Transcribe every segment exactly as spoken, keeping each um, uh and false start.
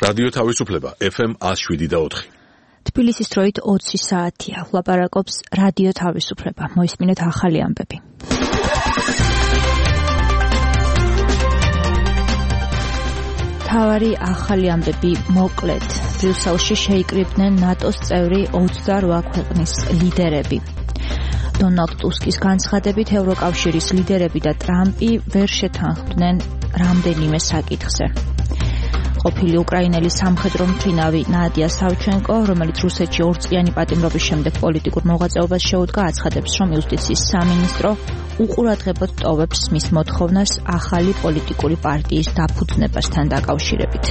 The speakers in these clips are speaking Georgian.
რადიო თავისუფლება ეფ ემ one oh seven და four. თბილისის დროით ოცი საათია. ლაპარაკობს რადიო თავისუფლება. მოისმინეთ ახალი ამბები. თავარი ახალი ამბები მოკლედ. ბრიუსელში შეიკრიბნენ ნატოს წევრი ოცდაოთხ ქვეყნის ლიდერები. დონალდ ტუსკის განცხადებით ევროკავშირის ლიდერები და ტრამპი ვერ შეთანხმდნენ რამდენიმე საკითხზე. ყოფილი უკრაინელი სამხედრო მფრინავი ნადია სავჩენკო, რომელიც რუსეთში ორწლიანი პატიმრობის შემდეგ პოლიტიკურ მოღვაწეობას შეუდგა, აცხადებს, რომ იუსტიციის სამინისტრო უყურადღებოდ ტოვებს მის მოთხოვნას ახალი პოლიტიკური პარტიის დაფუძნებასთან დაკავშირებით.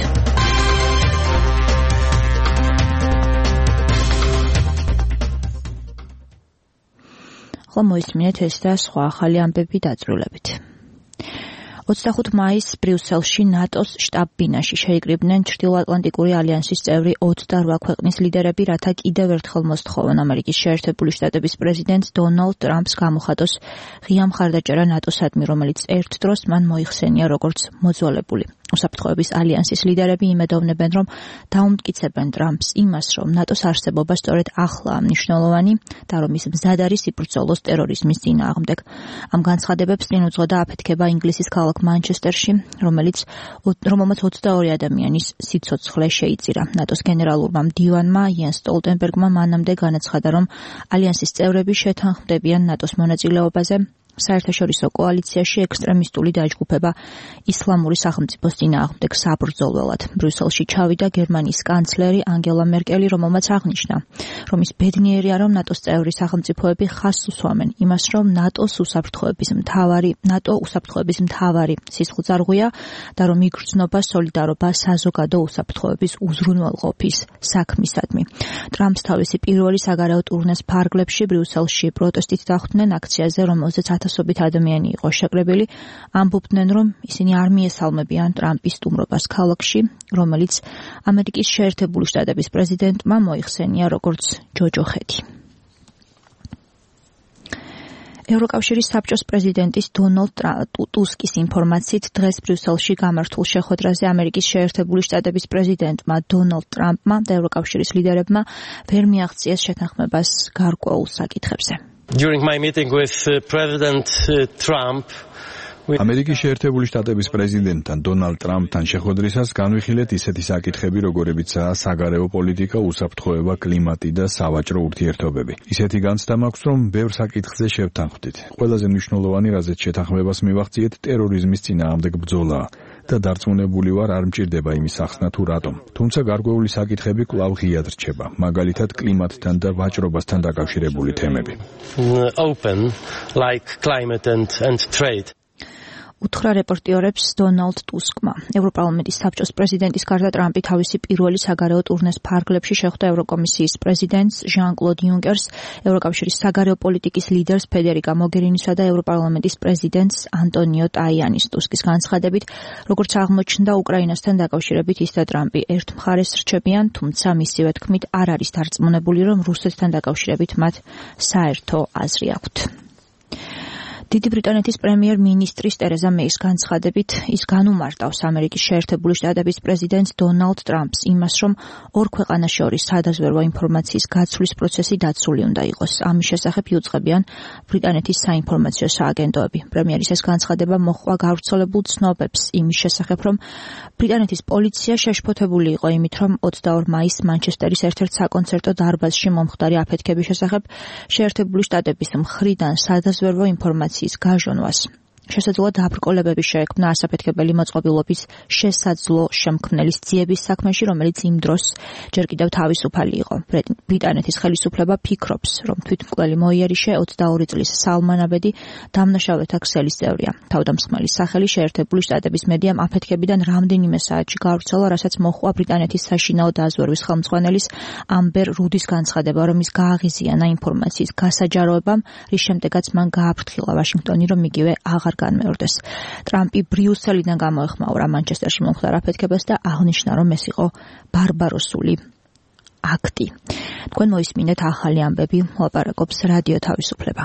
ხოლო მოისმინეთ ეს და სხვა ახალი ამბები დაწვრილებით. ოცდახუთი მაისს ბრიუსელში ნატოს შტაბ-ბინაში შეიკრიბნენ ჩრდილოატლანტიკური ალიანსის წევრი ოცდაოთხ ქვეყნის ლიდერები, რათა კიდევ ერთხელ მოსთხოვონ ამერიკის შეერთებული შტატების პრეზიდენტ დონალდ ტრამპს გამოხატოს ღია მხარდაჭერა ნატოსადმი, რომელიც ერთ დროს მან მოიხსენია როგორც მოძველებული. უსაფრთხოების ალიანსის ლიდერები იმედოვნებენ, რომ დაუმტკიცებენ ტრამპს იმას, რომ ნატოს არსებობა სწორედ ახლა მნიშვნელოვანი და რომ ის მზად არის იბრძოლოს ტერორიზმის წინააღმდეგ. ამ განცხადებებს წინ უძღოდა აფეთქება ინგლისის ქალაქ მანჩესტერში, რომელიც რომელმაც ოცდაორი ადამიანის სიცოცხლე შეიწირა. ნატოს გენერალურმა მდივანმა იენს სტოლტენბერგმა მანამდე განაცხადა, რომ ალიანსის წევრები შეთანხმდებიან ნატოს მონაწილეობაზე საერთაშორისო კოალიციაში ექსტრემისტული დაჯგუფება ისლამური სახელმწიფოს წინააღმდეგ საბრძოლველად. ბრიუსელში ჩავიდა გერმანიის კანცლერი ანგელა მერკელი, რომელმაც აღნიშნა, რომ ის ბედნიერია, რომ ნატოს წევრი სახელმწიფოები ხაზს უსვამენ იმას, რომ ნატოს უსაფრთხოების მთავარი ნატო უსაფრთხოების მთავარი სისხლძარღვია და რომ იგრძნობა სოლიდარობა საზოგადო უსაფრთხოების უზრუნველყოფის საქმისადმი. ტრამპს თავისი პირველი საგარეო ტურნეს ფარგლებში ბრიუსელში პროტესტით დახვდნენ აქციაზე, რომელზეც ათასობით ადამიანი იყო შეკრებილი, ამბობდნენ, რომ ისინი არ მიესალმებიან ტრამპის სტუმრობას ქალაქში, რომელიც ამერიკის შეერთებული შტატების პრეზიდენტმა მოიხსენია როგორც ჯოჯოხეთი. ევროკავშირის საბჭოს პრეზიდენტის დონალდ ტუსკის ინფორმაციით დღეს ბრიუსელში გამართულ შეხვედრაზე ამერიკის შეერთებული შტატების პრეზიდენტმა დონალდ ტრამპმა და ევროკავშირის ლიდერებმა ვერ მიაღწიეს შეთანხმებას გარკვეულ საკითხებზე. During my meeting with uh, President uh, Trump, ამერიკის შეერთებული შტატების პრეზიდენტთან დონალდ ტრამპთან შეხვედრისას განვიხილეთ ისეთი საკითხები, როგორებიცაა საგარეო პოლიტიკა, უსაფრთხოება, კლიმატი და სავაჭრო ურთიერთობები. ისეთი განცდა მაქვს, რომ ბევრ საკითხზე შევთანხმდით. ყველაზე მნიშვნელოვანი, რაზეც შეთანხმებას მივახციეთ, ტერორიზმის წინააღმდეგ ბრძოლაა. და დარწმუნებული ვარ, არ მჭირდება იმის ახსნა თუ რატომ. თუმცა გარკვეული საკითხები კვლავ ღიად რჩება, მაგალითად კლიმატთან და ვაჭრობასთან დაკავშირებული თემები. Open like climate and and trade. უთხრა რეპორტიორებს დონალდ ტუსკმა. ევროპარლამენტის საბჭოს პრეზიდენტის გარდა ტრამპი თავისი პირველი საგარეო ტურნეს ფარგლებში შეხვდა ევროკომისიის პრეზიდენტს ჟან-კლოდ იუნკერს, ევროკავშირის საგარეო პოლიტიკის ლიდერს ფედერიკა მოგერინისა და ევროპარლამენტის პრეზიდენტს ანტონიო ტაიანის. ტუსკის განცხადებით, როგორც აღმოჩნდა, უკრაინასთან დაკავშირებით ის და ტრამპი ერთ მხარეს რჩებიან, თუმცა მისივე თქმით არ არის დარწმუნებული, რომ რუსეთთან დაკავშირებით მათ საერთო აზრი აქვთ. დიდი ბრიტანეთის პრემიერ-მინისტრის ტერეზა მეის განცხადებით ის განუმარტავს ამერიკის შეერთებული შტატების პრეზიდენტს დონალდ ტრამპს იმას, რომ ორ ქვეყანას შორის სადაზვერვო ინფორმაციის გაცვლის პროცესი დაცული უნდა იყოს. ამის შესახებ იუწყებიან ბრიტანეთის საინფორმაციო სააგენტოები. პრემიერის ეს განცხადება მოჰყვა გავრცელებულ ცნობებს იმის შესახებ, რომ ბრიტანეთის პოლიცია შეშფოთებული იყო იმით, რომ ოცდაორ მაისს მანჩესტერის ერთ-ერთ საკონცერტო დარბაზში მომხდარი აფეთქების შესახებ შეერთებული შტატების მხრიდან სადაზვერვო ინფორმაცია გაჟონვას. შესაძლოა დაბრკოლებები შეექმნა ასაფეთქებელი მოწყობილობის შესაძლო შემქმნელის ძიების საქმეში, რომელიც იმ დროს ჯერ კიდევ თავისუფალი იყო. ბრიტანეთის ხელისუფლება ფიქრობს, რომ თვითმკვლელი მოიერიშე ოცდაორი წლის სალმან აბედი დამნაშავეთა ქსელის წევრია. თავდამსხმელის სახელი შეერთებული შტატების მედიამ აფეთქებიდან რამდენიმე საათში გავრცელა, რასაც მოჰყვა ბრიტანეთის საშინაო დაზვერვის ხელმძღვანელის ამბერ რუდის განცხადება, რომ ის გააღიზიანა ინფორმაციის გასაჯაროებამ, რის შემდეგაც მან გააფრთხილა ვაშინგტონი, რომ იგივე აღარ განმეორდეს. ტრამპი ბრიუსელიდან გამოეხმაურა მანჩესტერში მომხდარ აფეთქებას და აღნიშნა, რომ ეს იყო ბარბაროსული აქტი. თქვენ მოისმინეთ ახალი ამბები, ლაპარაკობს რადიო თავისუფლება.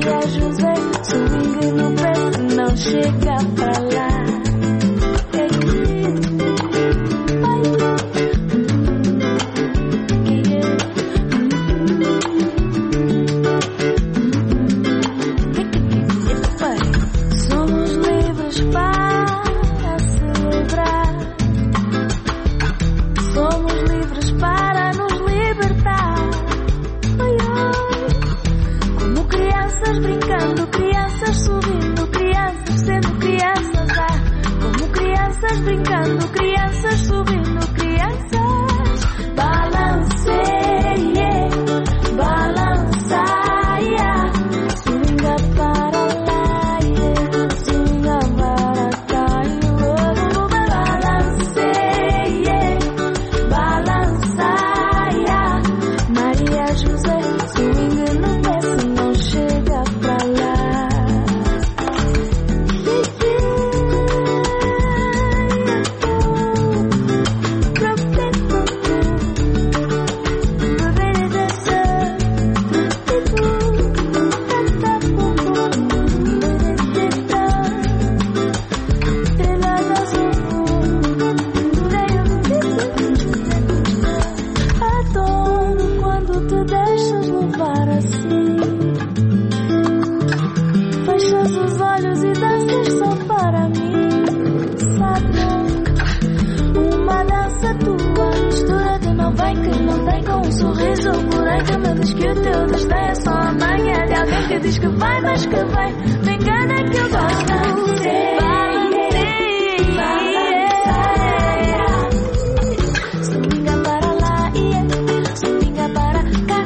Maria José, swing no pé se não chega pra lá. Brincando, crianças subindo, crianças. Balanceie, balançaia. Swinga para lá, swinga para cá. Balanceie, balançaia. Maria José, swing no pé se não chega pra lá. Que diz que vai, mas que vai. Me engana que eu gosto. Swinga para lá, swinga para cá.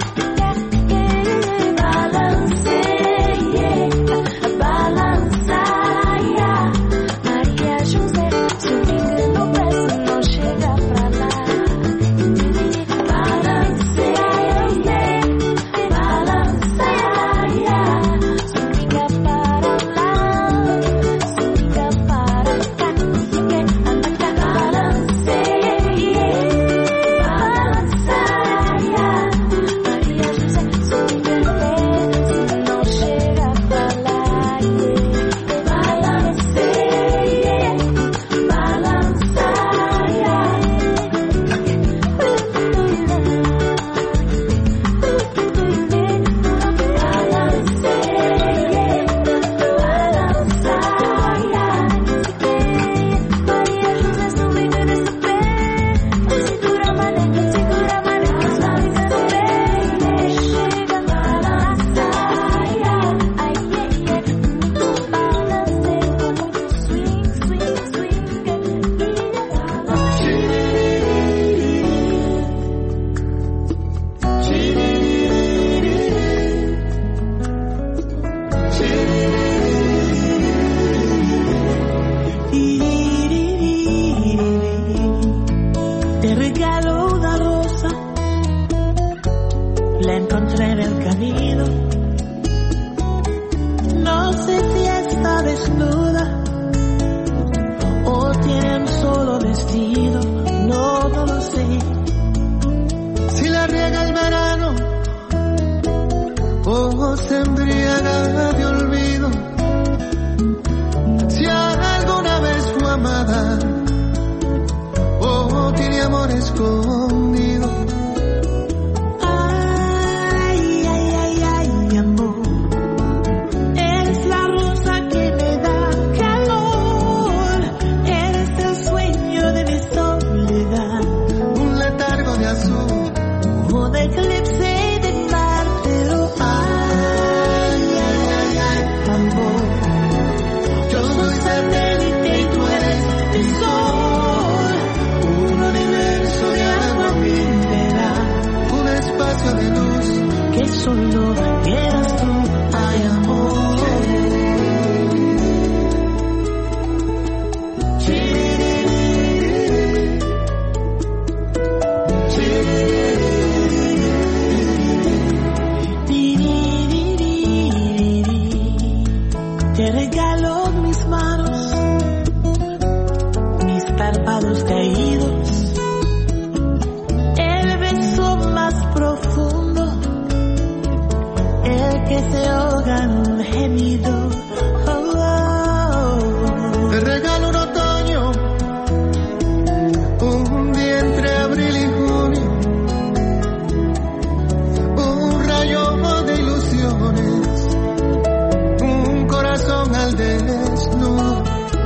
Balanceie, balançaia. Maria José, swinga no pé se não chega pra lá. Balanceie, balançaia. Swinga para lá, swinga para cá. Balanceie, balançaia. Maria José, swinga no pé se não chega pra lá. Balanceie, balançaia. Te regalo una rosa, la encontré en el camino. No sé si está desnuda o tiene un solo vestido, no, no lo sé. Si la riega el verano o se embriaga de olvido, si alguna vez fue amada o tiene amor escondido. Ay, ay, ay, ay, amor. Eres la rosa que me da calor. Eres el sueño de mi soledad. Un letargo de azul, Un eclipse de mar, pero ay, ay, ay, ay, amor. yo soy satélite y tú eres El sol, un universo de agua mineral, un espacio de luz. que solo eras tú, ay, amor. Te regalo mis manos, mis párpados caídos, el beso más profundo, el que se ahogan un gemido. Oh, oh. Te regalo un otoño, un día entre abril y junio, un rayo de ilusiones, un corazón al desnudo.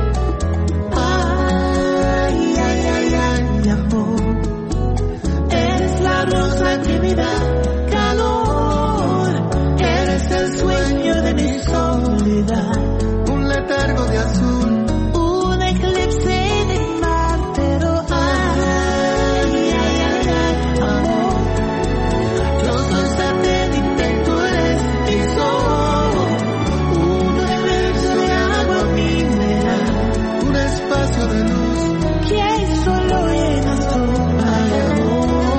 Ay, ay, ay, ay, amor, eres la rosa que me da calor, eres el sueño de mi soledad, un letargo de azul, un eclipse de mar, pero ay, ay, ay, ay, amor, yo soy satélite y tú eres mi sol, un universo de agua mineral un espacio de luz. que solo llenas tú, ay, amor.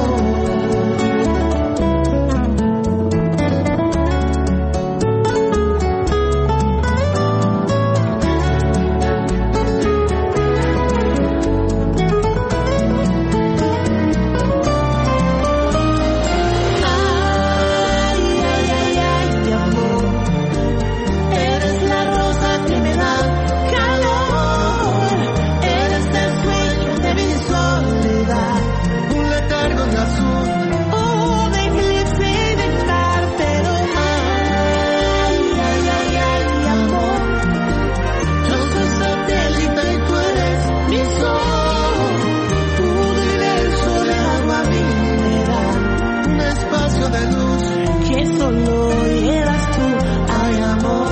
Ay, ay, ay, ay, amor, eres la rosa que me da calor, eres el sueño de mi soledad, Un letargo de azul, un eclipse de mar, pero ay, ay, ay, ay, amor, yo soy satélite y tú eres mi sol, un universo de agua mineral un espacio de luz. que solo eras tú, ay, amor.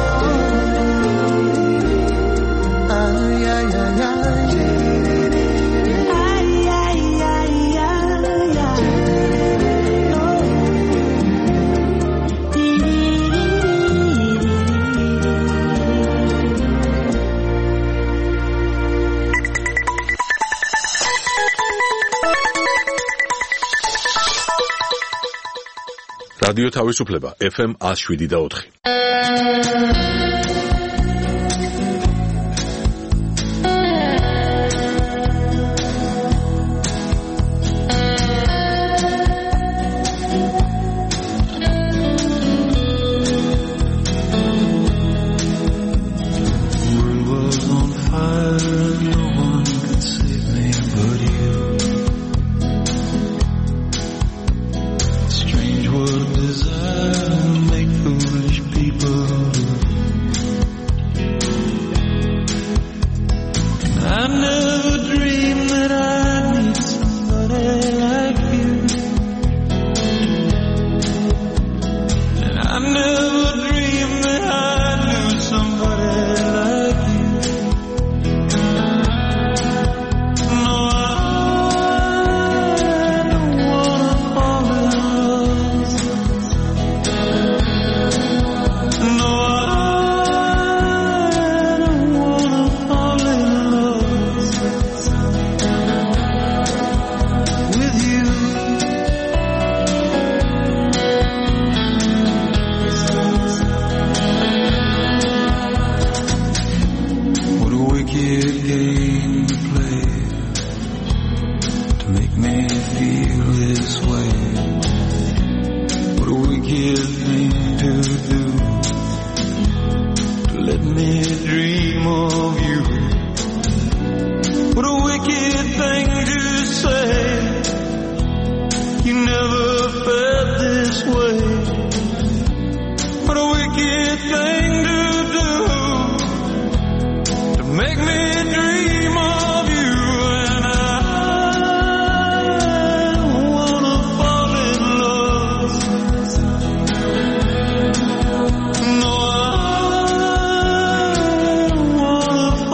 Ay, ay, ay, ay. Ay, ay, ay, ay, ay. No. რადიო თავისუფლება ეფ ემ one oh seven და four. world was on fire and no one could save me but you. Strange what desire make foolish people do. And I never dreamed that I'd meet somebody like you. And I never dreamed that I'd lose somebody like you. No, I don't wanna fall in love. No, I don't wanna fall in love with you. What a wicked game to play to make me feel this way. What a wicked thing to do to let me dream of you. What a wicked thing to say. You never felt this way. What a wicked thing to do to make me dream of you. And I don't wanna fall in love. No, I don't wanna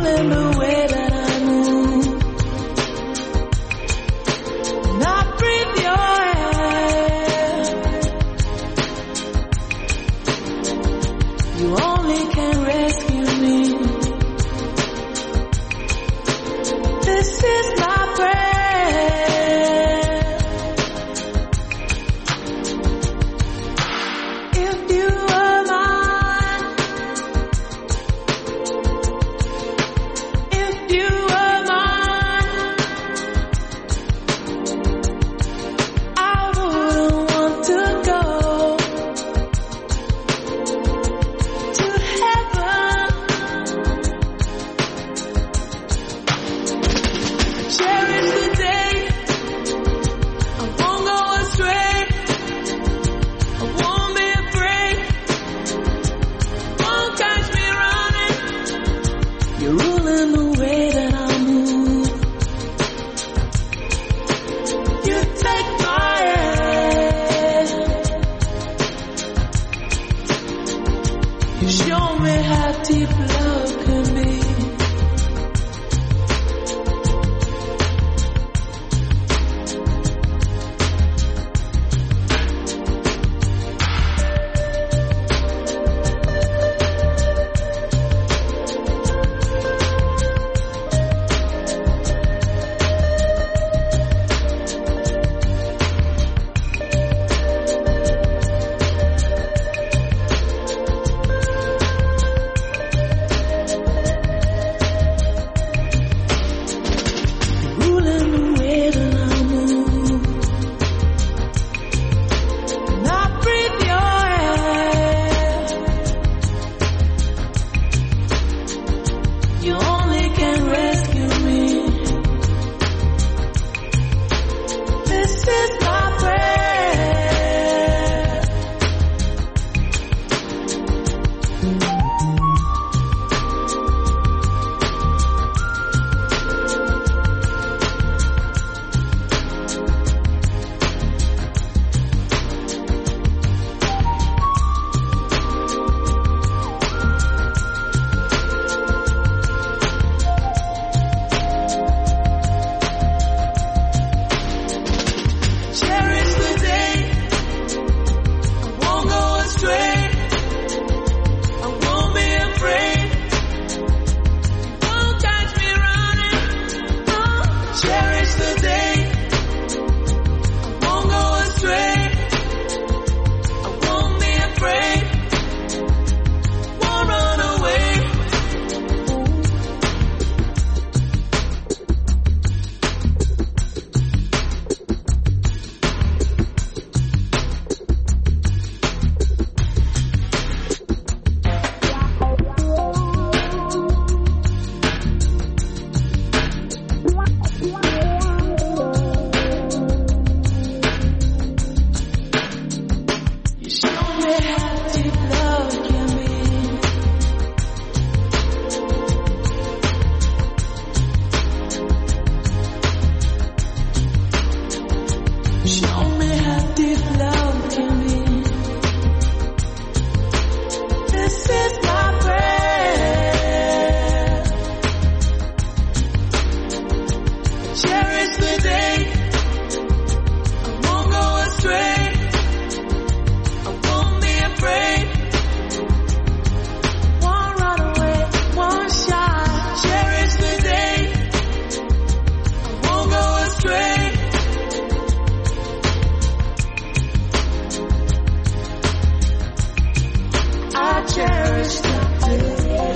ruling the way that I move. And I breathe your air. You only can rescue me. This is my prayer. If you were mine, if you were mine, I wouldn't want to go to heaven. Cherish the day. I won't go astray. I won't be afraid. Won't catch me running. You're ruling the way that I move. You take my hand. You show me how deep love can be. Ruling the way that I move. And I breathe your air. You only can rescue me. This is my prayer. Cherish the day. I won't go astray. I won't be afraid. Won't catch me running. Oh, cherish the day. I won't go astray. I won't be afraid. Won't run away. You show me how deep love can be. Show me how deep love can be. This is my prayer. Cherish the day. I won't go astray. I won't be afraid. Won't run away. Won't shy. Cherish the day. I won't go astray. I cherish the day.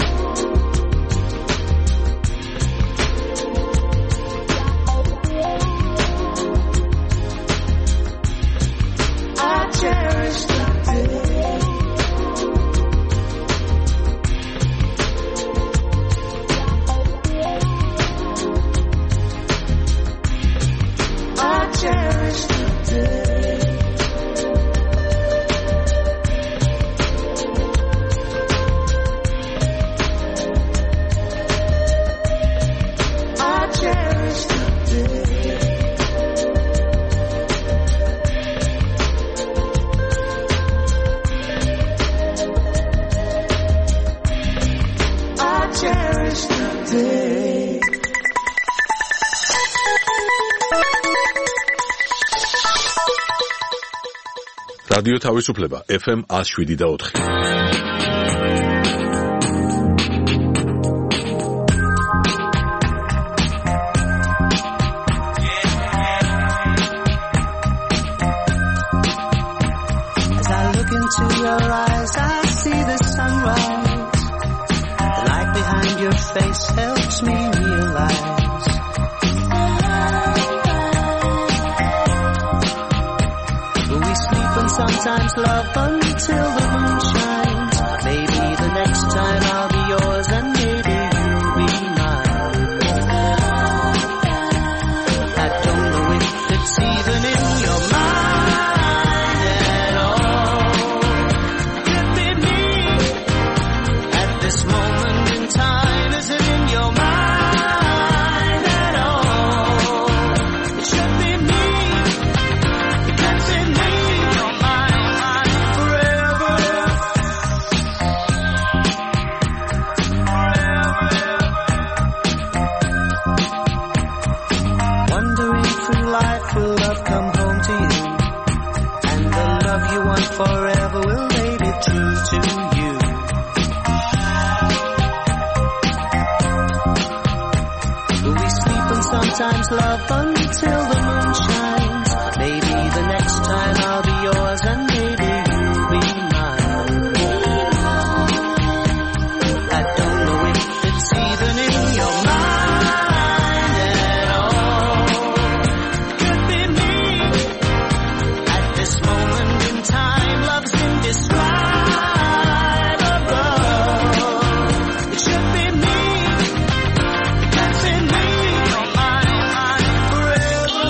I cherish the day. I cherish the day. რადიო თავისუფლება ეფ ემ one oh seven და four. As I look into your eyes, I see the sunrise. The light behind your face helps me realize we sleep and sometimes love until the moon shines. Maybe the next time I'll be yours and maybe you'll be mine. I don't know if it's even in your mind at all. Could it be me at this moment in time? Is it in your mind at all? It should be me. It can't be me. You're mine, mine forever. Wandering through life, will love come home to you? And the love you want forever, will they be true to you? Will we sleep and sometimes love until the moon shines? Maybe the next time I'll be yours and maybe you'll be mine. I don't know if it's even in your mind at all. Could be me at this moment in time. Love's indescribable. It should be me. It can't be me. You're mine, mine forever.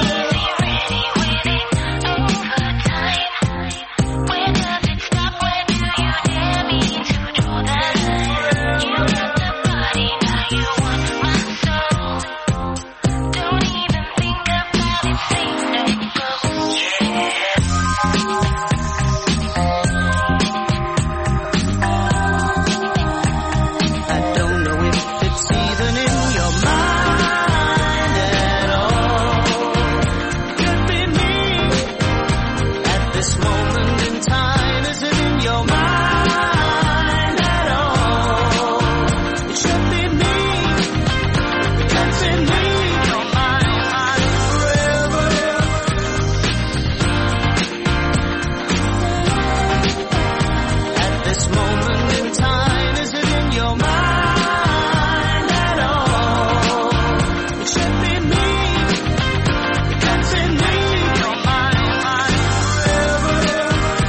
Where does it stop? Where do you dare me to draw the line? You got the body, now you want my soul. Don't even think about it, say no go. I don't know if it's even in your mind at all. Could be me at this moment in time. Is it in your mind at all? It should be me. It can't be me. You're mine, mine forever. At this moment in time, is it in your mind at all? It should be me. It can't be me. You're mine, mine forever.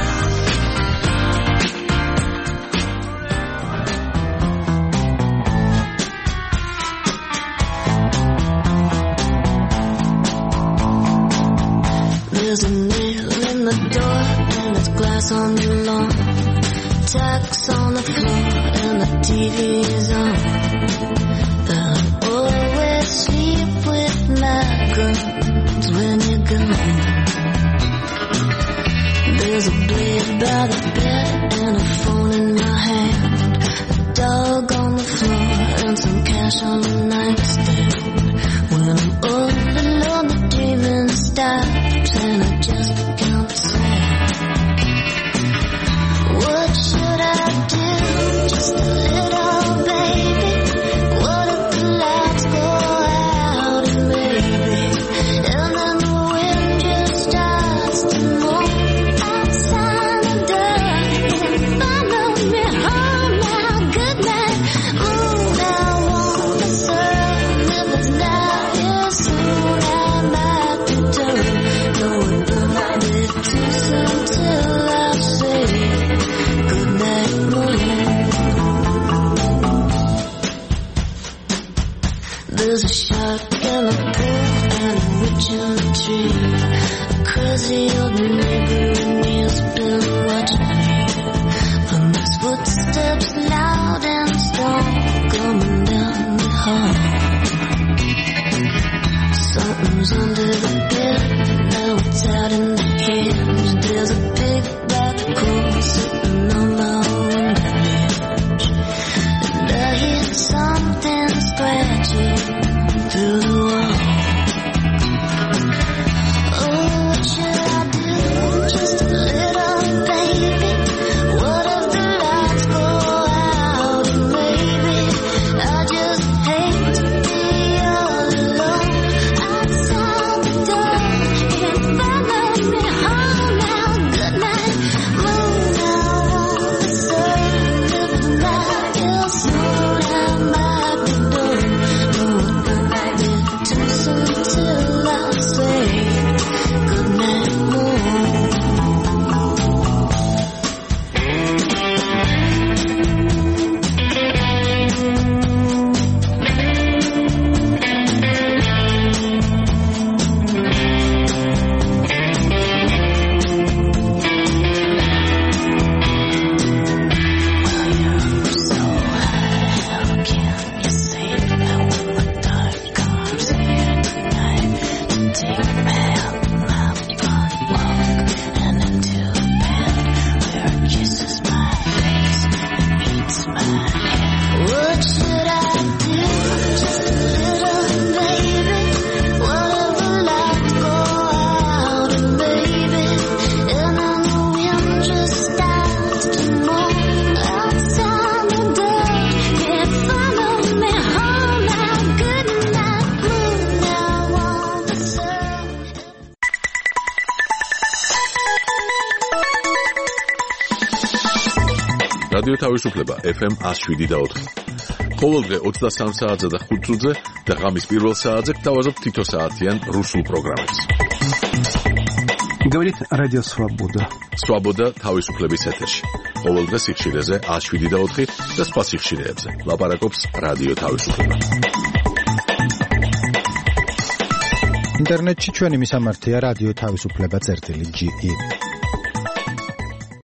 There's a nail in the door and there's glass on the lawn. Tacks on the floor and the T V's on. But I always sleep with my guns when you're gone. There's a blade by the bed and a phone in my hand. A dog on the floor and some cash on the nightstand. When I'm all alone, the dreaming stops and I just count the sand. What should I do? Just a little baby. What if the lights go out and maybe, and then the wind just starts to move outside the door. Follow me home now, good night. Ooh, I wanna serve me რადიო თავისუფლება ეფ ემ one oh seven და four. ყოველდღე ოცდასამ საათზე და ხუთ წუთზე და ღამის პირველ საათზე გთავაზობთ თითო საათიან რუსულ პროგრამებს. Говорит Радио Свобода. Свобода თავისუფლების ეთერში. ყოველდღე სიხშირეზე one oh seven და four და სხვა სიხშირეებზე. ლაპარაკობს რადიო თავისუფლება. ინტერნეტში ჩვენი მისამართია რადიო თავისუფლება წერტილი ჯი ი.